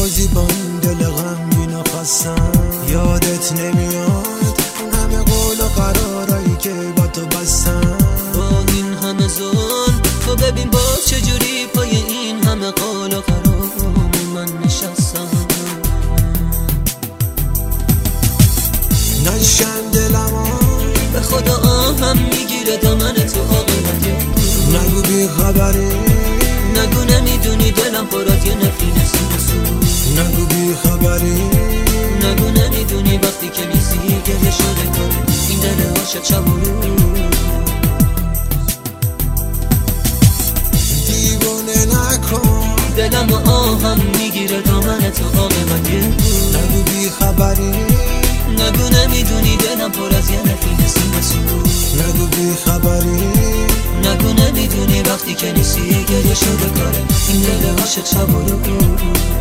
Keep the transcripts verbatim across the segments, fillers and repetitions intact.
بازی با این دل غمگین و خستم. یادت نمیاد اون همه قول و قرارایی که با تو بستم. با این همه ظلم تو ببین با چجوری پای این همه قول و قرار من نشستم. نشکن دلمو به خدا آهم میگیره دامن تو عاقبت. نگو بی خبری، نگو نمیدونی دلم پر از یه نفرین سو. نگو بی خبری، نگو نمیدونی وقتی که نیستی گریه شده کاره این دل عاشق شب و روز. دیوونه نکن دلم و آهم میگیره دامن تو عاقبت. نگو بی خبری، نگو نمیدونی دلم پر از یه نفرین سو. نگو بی خبری، نگو نمیدونی وقتی که نیستی گریه شده کاره این دل عاشق شب و روز.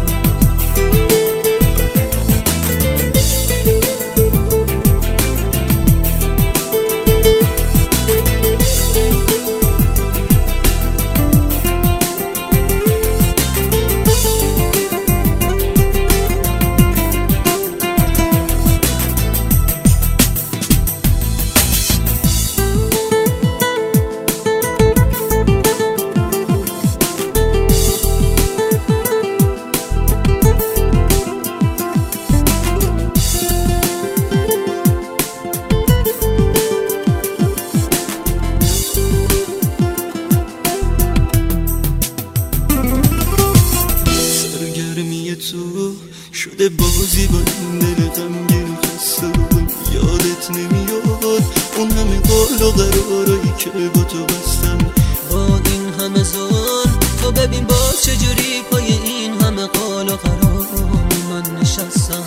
تو شده بازی با این دل غمگین خسته. یادت نمیاد اون همه قول و قرارایی که با تو بستم. با این همه ظلم تو ببین با چجوری پای این همه قول و قرار من نشستم.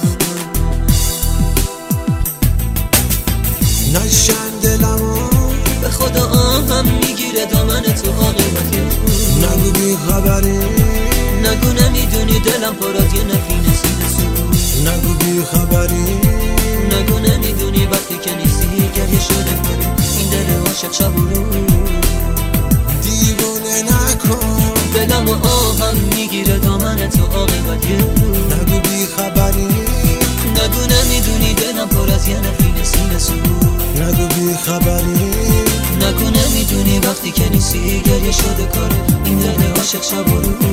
نشکن دلمو به خدا آهم میگیره دامن تو عاقبت. نگو بی خبری، نگو نمیدونی دلم پر از یه نفرین سو. نگو بی خبری، نگو نمیدونی وقتی که نیستی گریه شده کاره این دل عاشق شب و روز. دیوونه نکن دلم و آهم میگیره دامن تو عاقبت. نگو بی خبری، نگو نمیدونی دلم پر از یه نفرین سو. نگو بی خبری، نگو نمیدونی وقتی که نیستی گریه شده کاره این دل عاشق شب و روز.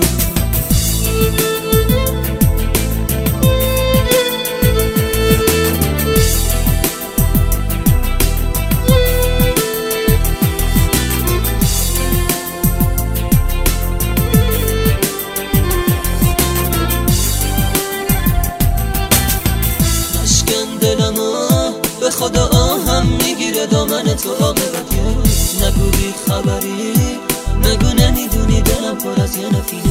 نشکن دلمو به خدا آهم میگیره دامن تو عاقبت. نگو بی خبری، نگو نمیدونی دلم پر از یه نفرین